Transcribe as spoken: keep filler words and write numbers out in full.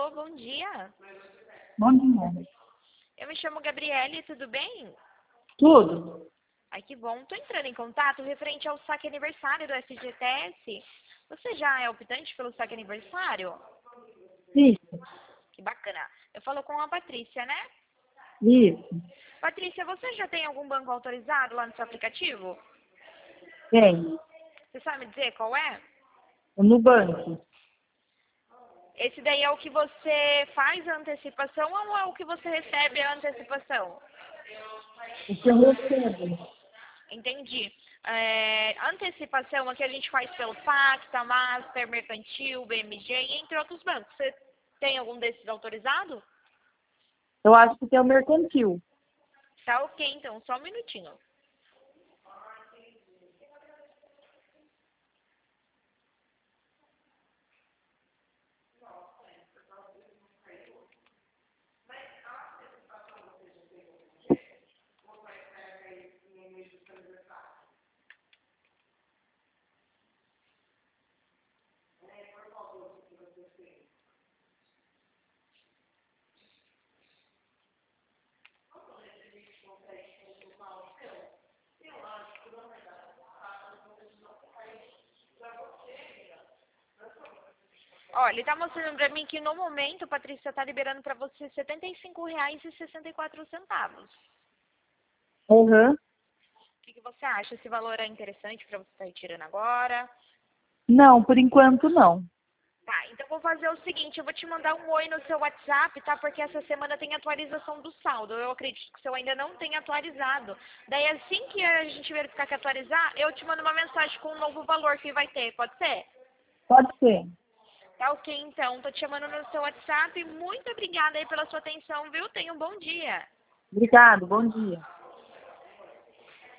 Alô, bom dia. Bom dia. Eu me chamo Gabriele, tudo bem? Tudo? Ai, que bom. Estou entrando em contato referente ao saque aniversário do F G T S. Você já é optante pelo saque aniversário? Isso. Que bacana. Eu falo com a Patrícia, né? Isso. Patrícia, você já tem algum banco autorizado lá no seu aplicativo? Tem. Você sabe me dizer qual é? No banco. Esse daí é o que você faz a antecipação ou é o que você recebe a antecipação? O que eu recebo? Entendi. É, antecipação é que a gente faz pelo Pacta, Master, Mercantil, B M G, entre outros bancos. Você tem algum desses autorizado? Eu acho que tem o mercantil. Tá ok, então, só um minutinho. Olha, ele tá mostrando pra mim que no momento, Patrícia, tá liberando pra você setenta e cinco reais e sessenta e quatro centavos. Uhum. O que, que você acha? Esse valor é interessante pra você estar retirando agora? Não, por enquanto não. Tá, então vou fazer o seguinte, eu vou te mandar um oi no seu WhatsApp, tá? Porque essa semana tem atualização do saldo. Eu acredito que o seu ainda não tem atualizado. Daí assim que a gente verificar que atualizar, eu te mando uma mensagem com um novo valor que vai ter, pode ser? Pode ser. Tá ok, então. Tô te chamando no seu WhatsApp. Muito obrigada aí pela sua atenção, viu? Tenha um bom dia. Obrigado, bom dia.